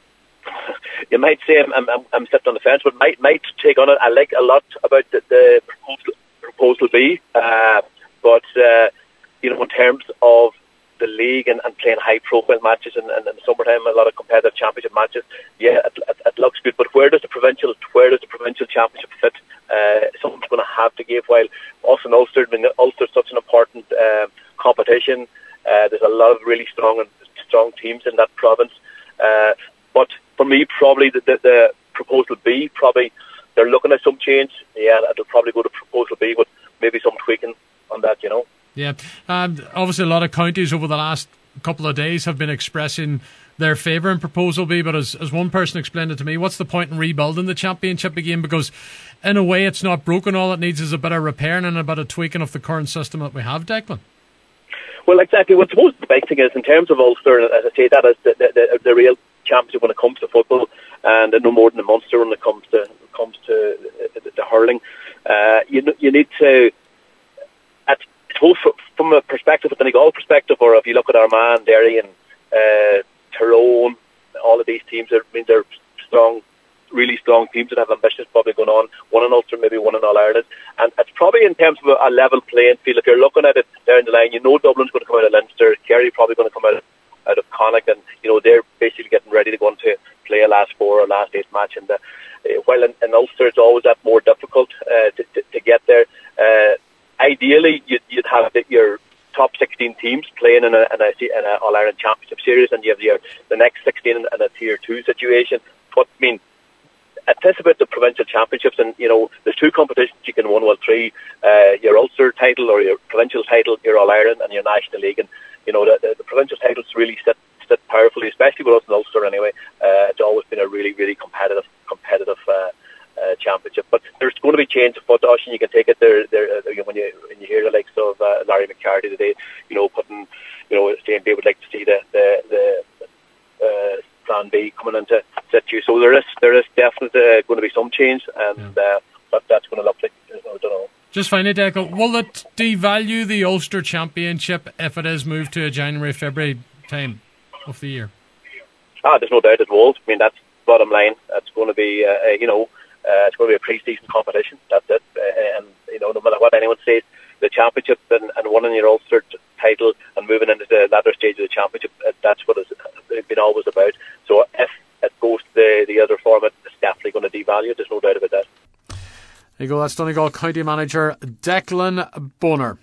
You might say I'm, I'm, I'm sitting on the fence, but might might take on it. I like a lot about the, the proposal, proposal B, uh, but uh, you know, in terms of the league and, and playing high-profile matches and in, in the summertime, a lot of competitive championship matches, yeah, it, it, it looks good. But where does the provincial where does the provincial championship fit? Uh, something's going to have to give. While us in Ulster, I mean, Ulster's such an important uh, competition. Uh, there's a lot of really strong and strong teams in that province. Uh, but for me, probably the, the, the Proposal B, probably they're looking at some change. Yeah, it'll probably go to Proposal B, but maybe some tweaking on that, you know. Yeah, and obviously a lot of counties over the last couple of days have been expressing their favour in Proposal B, but as, as one person explained it to me, what's the point in rebuilding the championship again? Because in a way it's not broken. All it needs is a bit of repairing and a bit of tweaking of the current system that we have, Declan. Well, exactly. Well, I suppose the big thing is, in terms of Ulster, as I say, that is the, the, the, the real championship when it comes to football, and no more than the Munster when it comes to comes to the, the hurling. Uh, you you need to, at from a perspective, from the Donegal perspective, or if you look at Armagh, Derry, and uh, Tyrone, all of these teams, are, I mean, they're strong, really strong teams that have ambitions probably going on. One in Ulster, maybe one in All Ireland, and it's probably in terms of a, a level playing field. If you're looking at it down the line, you know Dublin's going to come out of Leinster, Kerry probably going to come out of out of Connacht, and you know they're basically getting ready to go on to play a last four or last eight match. And uh, uh, while in, in Ulster it's always that more difficult uh, to, to, to get there. Uh, ideally, you'd, you'd have the, your top sixteen teams playing in a, in a, in a All Ireland Championship series, and you have your, the next sixteen in, in a Tier Two situation. But I mean, anticipate the provincial championships, and you know there's two competitions you can win. Well, three: uh, your Ulster title or your provincial title, your All Ireland, and your National League. And you know the, the, the provincial titles really sit sit powerfully, especially with us in Ulster. Anyway, uh, it's always been a really, really competitive, competitive uh, championship. But there's going to be change of foot, Oisin, you can take it there. there uh, when you when you hear the likes of uh, Larry McCarthy today, you know, putting, you know, saying they would like to see the the, the uh, plan B coming into situ. So there is there is definitely uh, going to be some change, and yeah. uh, but that's going to look like, I don't know. Just finally, Declan, will it devalue the Ulster Championship if it is moved to a January February time of the year? Ah, there's no doubt it will. I mean, that's bottom line. That's going to be, uh, you know, uh, it's going to be a pre-season competition. That's it. Uh, and you know, no matter what anyone says, the championship and, and winning your Ulster title and moving into the latter stage of the championship, uh, that's what it's been always about. So if it goes to the, the other format, it's definitely going to devalue it. There's no doubt about that. There you go. That's Donegal County manager Declan Bonner.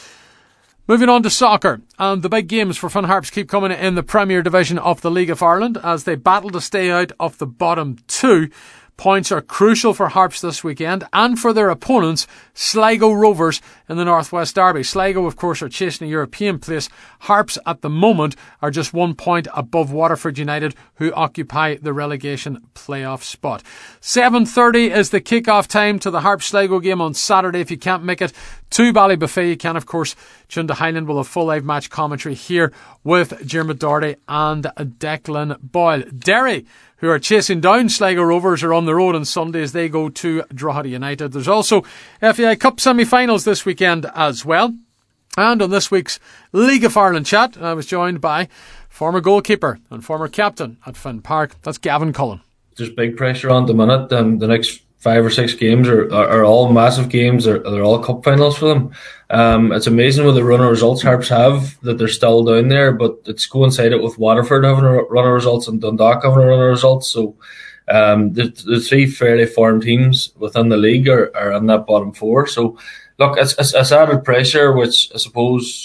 Moving on to soccer, and the big games for Finn Harps keep coming in the Premier Division of the League of Ireland as they battle to stay out of the bottom two. Points are crucial for Harps this weekend and for their opponents, Sligo Rovers, in the Northwest Derby. Sligo, of course, are chasing a European place. Harps, at the moment, are just one point above Waterford United, who occupy the relegation playoff spot. seven thirty is the kick-off time to the Harps-Sligo game on Saturday. If you can't make it to Ballybuffet, you can, of course, tune to Highland with a full live match commentary here with Dermot Doherty and Declan Boyle. Derry, who are chasing down Sligo Rovers, are on the road on Sunday as they go to Drogheda United. There's also F A I Cup semi-finals this weekend as well. And on this week's League of Ireland chat, I was joined by former goalkeeper and former captain at Finn Park. That's Gavin Cullen. There's big pressure on the minute. Um, the next five or six games are, are, are all massive games. They're, they're all cup finals for them. Um, it's amazing with the run of results Harps have that they're still down there, but it's coincided with Waterford having a run of results and Dundalk having a run of results. So um, the, the three fairly formed teams within the league are, are in that bottom four. So look, it's, it's, it's added pressure, which I suppose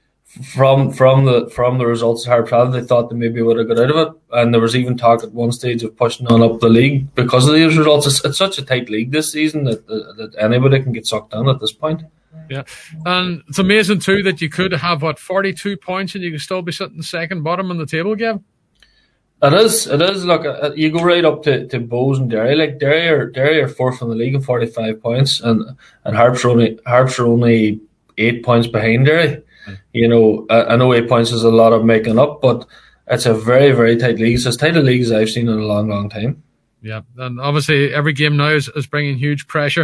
from from the from the results Harps had, they thought they maybe would have got out of it, and there was even talk at one stage of pushing on up the league because of these results. It's, it's such a tight league this season that, that that anybody can get sucked in at this point. Yeah, and it's amazing too that you could have what forty-two points and you could still be sitting second bottom on the table, Gav. It is. It is. Look, you go right up to, to Bows and Derry. Like Derry are Derry are fourth in the league at forty-five points, and and Harps are only Harps are only eight points behind Derry. You know, I know eight points is a lot of making up, but it's a very, very tight league. It's as tight a league as I've seen in a long, long time. Yeah, and obviously every game now is, is bringing huge pressure.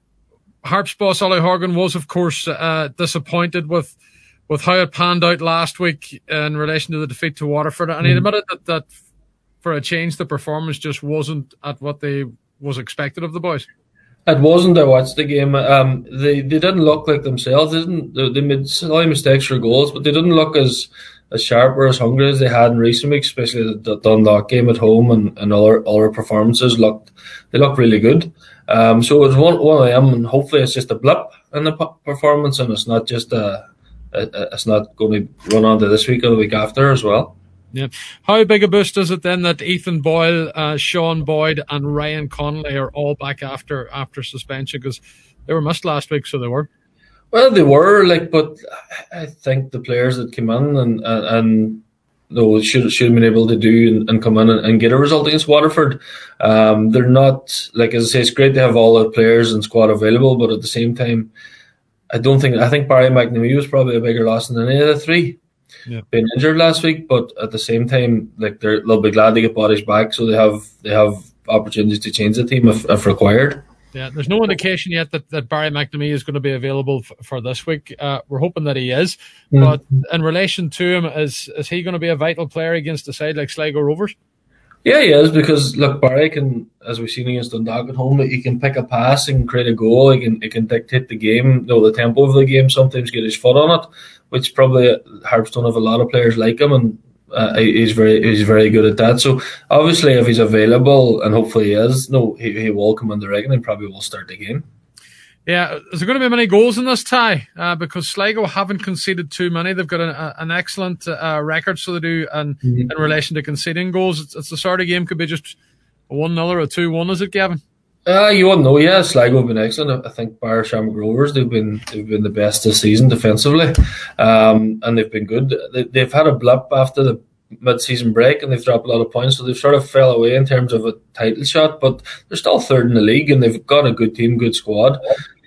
Harps boss Ollie Horgan was, of course, uh, disappointed with with how it panned out last week in relation to the defeat to Waterford, and he admitted that, that for a change, the performance just wasn't at what they was expected of the boys. It wasn't. I watched the game. Um, they they didn't look like themselves. They didn't. They, they made silly mistakes for goals, but they didn't look as, as sharp or as hungry as they had in recent weeks. Especially the, the Dundalk game at home and, and other other performances looked they looked really good. Um, so it was one one of them, and hopefully it's just a blip in the performance, and it's not just a, a, a it's not going to run on to this week or the week after as well. Yeah. How big a boost is it then that Ethan Boyle, uh, Sean Boyd and Ryan Connolly are all back after after suspension, because they were missed last week, so they were. Well, they were, like, but I think the players that came in and and, and no, should should have been able to do and, and come in and, and get a result against Waterford. Um, they're not, like, as I say, it's great to have all the players and squad available, but at the same time, I don't think I think Barry McNamee was probably a bigger loss than any of the three. Yeah. Been injured last week, but at the same time, like they're, they'll be glad to get bodies back, so they have they have opportunities to change the team if, if required. Yeah, there's no indication yet that, that Barry McNamee is going to be available f- for this week. Uh, we're hoping that he is, mm-hmm. but in relation to him, is is he going to be a vital player against a side like Sligo Rovers? Yeah, he is, because look, Barry can, as we've seen against Dundalk at home, he can pick a pass, he can create a goal, he can he can dictate the game, you know, the tempo of the game, sometimes get his foot on it, which probably Harps don't have a lot of players like him, and uh, he's very he's very good at that. So obviously, if he's available, and hopefully he is, no, he, he will come in the rig and probably will start the game. Yeah, is there going to be many goals in this tie? Uh, because Sligo haven't conceded too many. They've got a, a, an excellent uh, record, so they do, and mm-hmm. in relation to conceding goals, it's, it's the sort of game could be just a one nil or a two one, is it, Gavin? Uh, you wouldn't know. Yeah, Sligo have been excellent. I think bar Shamrock Rovers, they've been they've been the best this season defensively, um, and they've been good. They, they've had a blip after the mid-season break and they've dropped a lot of points, so they've sort of fell away in terms of a title shot, but they're still third in the league and they've got a good team, good squad.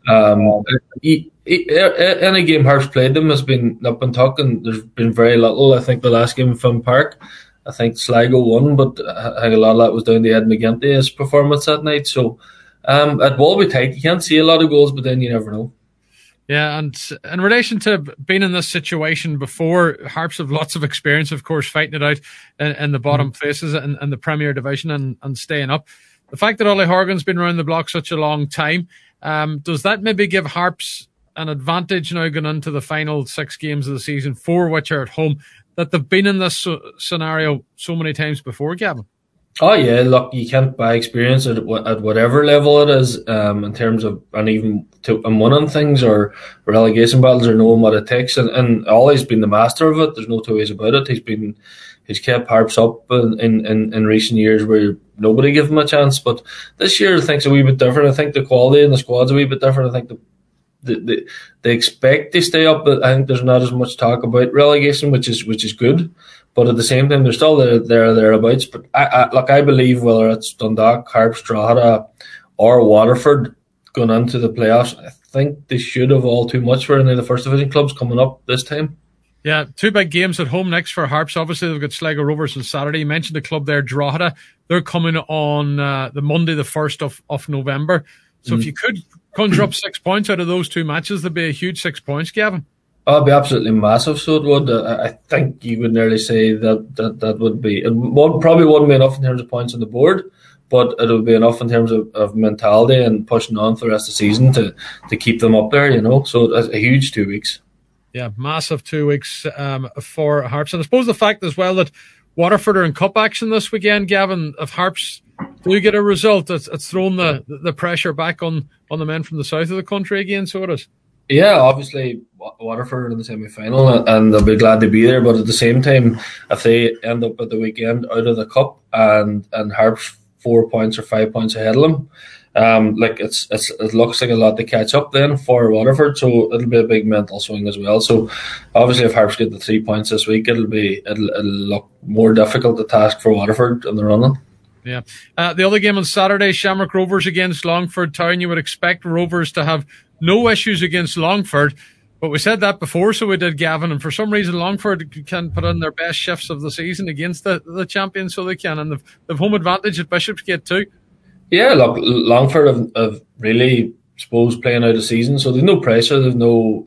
Um, he, he, any game Harps played them has been up and tuck, and there's been very little. I think the last game in Finn Park, I think Sligo won, but I think a lot of that was down to Ed McGinty's performance that night. So um, it will be tight. You can't see a lot of goals, but then you never know. Yeah, and in relation to being in this situation before, Harps have lots of experience, of course, fighting it out in, in the bottom mm-hmm. places in, in the Premier Division and, and staying up. The fact that Ollie Horgan's been around the block such a long time, um, does that maybe give Harps an advantage now going into the final six games of the season, four which are at home, that they've been in this so, scenario so many times before, Gavin? Oh yeah, look, you can't buy experience at at whatever level it is, um, in terms of, and even to and winning things or relegation battles or knowing what it takes. And, and Ollie's been the master of it. There's no two ways about it. He's been, he's kept Harps up in, in, in recent years where nobody gave him a chance. But this year, things are a wee bit different. I think the quality in the squad's a wee bit different. I think the the, the they expect to stay up, but I think there's not as much talk about relegation, which is which is good. But at the same time, they're still there, there thereabouts. But I, I, like I believe, whether it's Dundalk, Harps, Drogheda, or Waterford going into the playoffs, I think they should have all too much for any of the first division clubs coming up this time. Yeah, two big games at home next for Harps. Obviously, they've got Sligo Rovers on Saturday. You mentioned the club there, Drogheda. They're coming on uh, the Monday, the first of, of November. So mm. if you could conjure up six points out of those two matches, there'd be a huge six points, Gavin. Oh, it'd be absolutely massive, so it would. I think you would nearly say that that, that would be, it would, probably wouldn't be enough in terms of points on the board, but it would be enough in terms of, of mentality and pushing on for the rest of the season to, to keep them up there, you know. So it's a huge two weeks. Yeah, massive two weeks um, for Harps. And I suppose the fact as well that Waterford are in cup action this weekend, Gavin, if Harps do get a result, it's, it's thrown the, the pressure back on, on the men from the south of the country again, so it is. Yeah, obviously Waterford are in the semi-final and they'll be glad to be there, but at the same time, if they end up at the weekend out of the cup and, and Harps four points or five points ahead of them, um, like it's, it's it looks like a lot to catch up then for Waterford, so it'll be a big mental swing as well. So obviously if Harps get the three points this week, it'll be it'll, it'll look more difficult to task for Waterford in the running. Yeah. Uh, the other game on Saturday, Shamrock Rovers against Longford Town. You would expect Rovers to have no issues against Longford, but we said that before, so we did, Gavin, and for some reason Longford can put in their best shifts of the season against the, the champions, so they can, and they've, they've home advantage at Bishopsgate too. Yeah, look, Longford have, have really, I suppose, playing out a season, so there's no pressure, there's no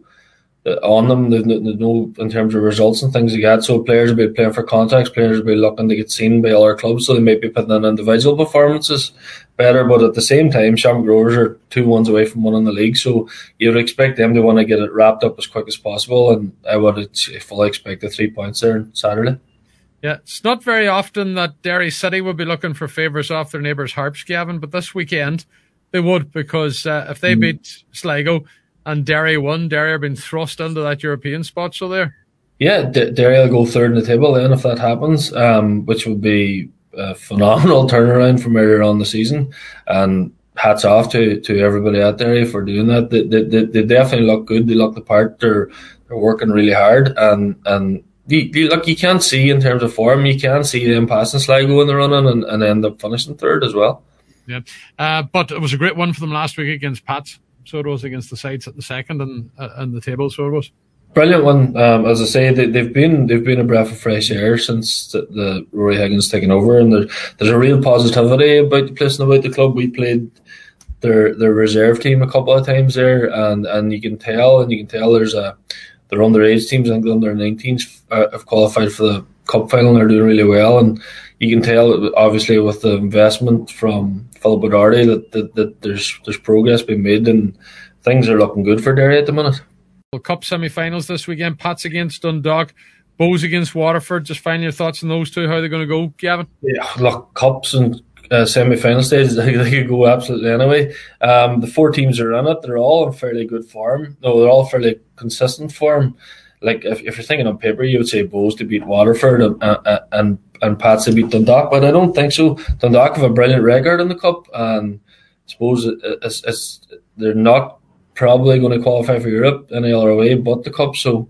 on them, there's no, there's no in terms of results and things like that, so players will be playing for contracts, players will be looking to get seen by other clubs, so they might be putting in individual performances better, but at the same time Shamrock Rovers are two ones away from winning the league, so you would expect them to want to get it wrapped up as quick as possible, and I would fully expect the three points there on Saturday. Yeah, it's not very often that Derry City would be looking for favours off their neighbours Harps, Gavin, but this weekend they would, because uh, if they mm. beat Sligo and Derry won, Derry have been thrust into that European spot, so there. Yeah, D- Derry will go third in the table then if that happens, um, which would be a phenomenal turnaround from earlier on the season. And hats off to, to everybody at Derry for doing that. They, they, they, they definitely look good. They look the part. They're they're working really hard. And and you, you, look, you can't see in terms of form, you can see them passing Sligo in the running and, and end up finishing third as well. Yeah, uh, but it was a great one for them last week against Pats. So it was against the sides at the second and uh, and the table. So it was brilliant one. Um, as I say, they, they've been they've been a breath of fresh air since the, the Rory Higgins taken over, and there's there's a real positivity about the place and about the club. We played their their reserve team a couple of times there, and, and you can tell and you can tell there's a their underage teams. I think the under nineteens uh, have qualified for the cup final and they're doing really well, and you can tell obviously with the investment from Philip O'Doherty that, that, that there's there's progress being made and things are looking good for Derry at the minute. Well, Cup semi-finals this weekend, Pats against Dundalk, Bows against Waterford. Just find your thoughts on those two, how they're going to go, Gavin? Yeah, look, Cups and uh, semi-final stages, they, they could go absolutely anyway. Um, the four teams are in it, they're all in fairly good form. No, they're all fairly consistent form. Like if, if you're thinking on paper, you would say Bows to beat Waterford and uh, and and Pats to beat Dundalk, but I don't think so. Dundalk have a brilliant record in the cup, and I suppose it's, it's, they're not probably going to qualify for Europe any other way but the cup. So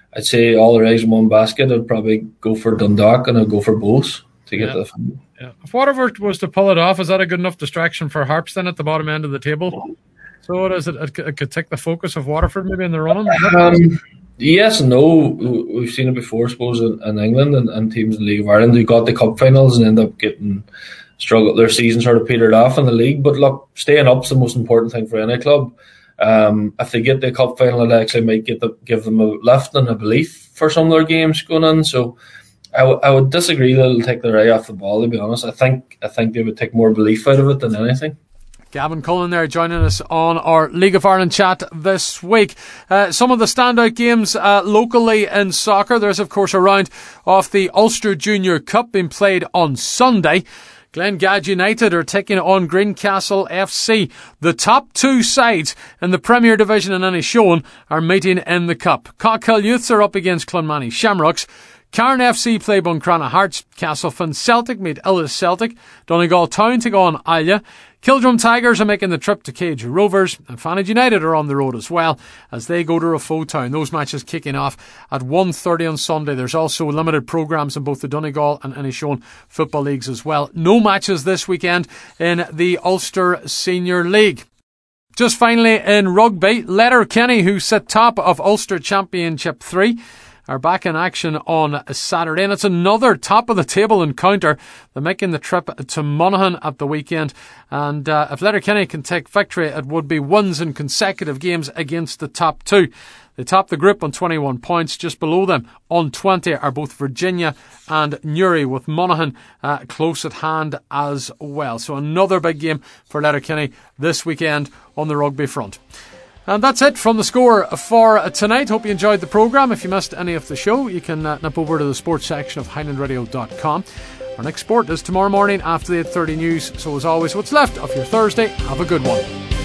I'd say all their eggs in one basket. I'd probably go for Dundalk and I'd go for both to get yeah. the. Yeah. If Waterford was to pull it off, is that a good enough distraction for Harps then at the bottom end of the table? So what is it? It, it could take the focus of Waterford maybe in the running. Um, yes and no. We've seen it before, I suppose, in, in England and, and teams in the League of Ireland who got the cup finals and end up getting struggled. Their season sort of petered off in the league. But look, staying up is the most important thing for any club. Um, if they get the cup final, it actually might get the, give them a lift and a belief for some of their games going on. So I, w- I would disagree that it'll take their eye off the ball, to be honest. I think I think they would take more belief out of it than anything. Gavin Cullen there joining us on our League of Ireland chat this week. Uh, some of the standout games uh, locally in soccer. There's of course a round of the Ulster Junior Cup being played on Sunday. Glengad United are taking on Greencastle F C. The top two sides in the Premier Division in Inishowen are meeting in the Cup. Cockhill Youths are up against Clonmany Shamrocks. Cairn F C play Buncrana Hearts. Castlefin Celtic meet Illes Celtic. Donegal Town take on Islay. Kildrum Tigers are making the trip to Cage Rovers, and Fanage United are on the road as well as they go to Rafo Town. Those matches kicking off at one thirty on Sunday. There's also limited programmes in both the Donegal and Inishowen football leagues as well. No matches this weekend in the Ulster Senior League. Just finally in rugby, Letterkenny, who sit top of Ulster Championship three, are back in action on Saturday, and it's another top of the table encounter. They're making the trip to Monaghan at the weekend, and uh, if Letterkenny can take victory, it would be wins in consecutive games against the top two. They top the group on twenty-one points. Just below them on twenty are both Virginia and Newry, with Monaghan uh, close at hand as well. So another big game for Letterkenny this weekend on the rugby front. And that's it from The Score for tonight. Hope you enjoyed the programme. If you missed any of the show, you can uh, nip over to the sports section of highland radio dot com. Our next sport is tomorrow morning after the eight thirty news. So as always, what's left of your Thursday, have a good one.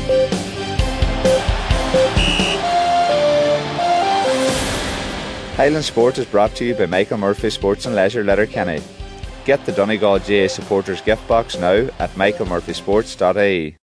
Highland Sport is brought to you by Michael Murphy Sports and Leisure Letterkenny. Get the Donegal G A Supporters gift box now at michael murphy sports dot I E.